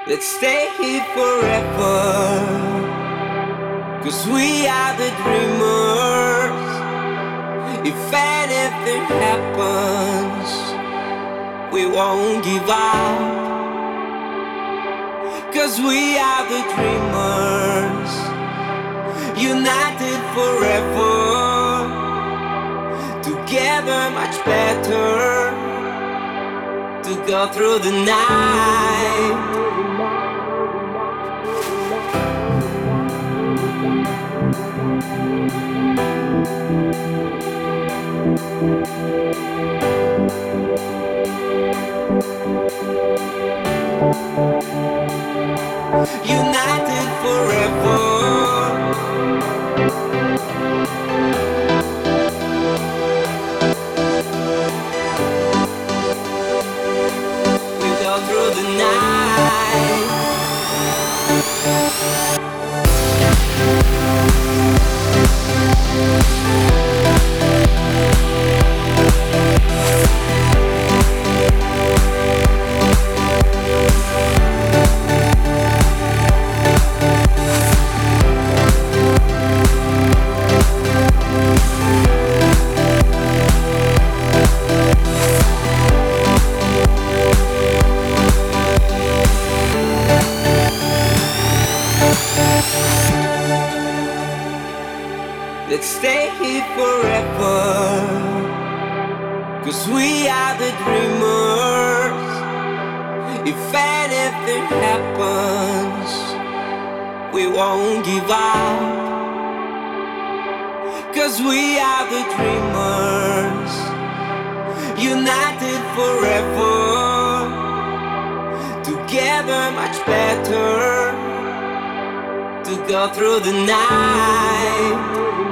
Let's stay here forever, 'cause we are the dreamers. If anything happens, we won't give up, 'cause we are the dreamers. United forever, together much better, to go through the night. United forever, we go through the night. Let's stay here forever, 'cause we are the dreamers. If anything happens, we won't give up, 'cause we are the dreamers. United forever, together much better, to go through the night.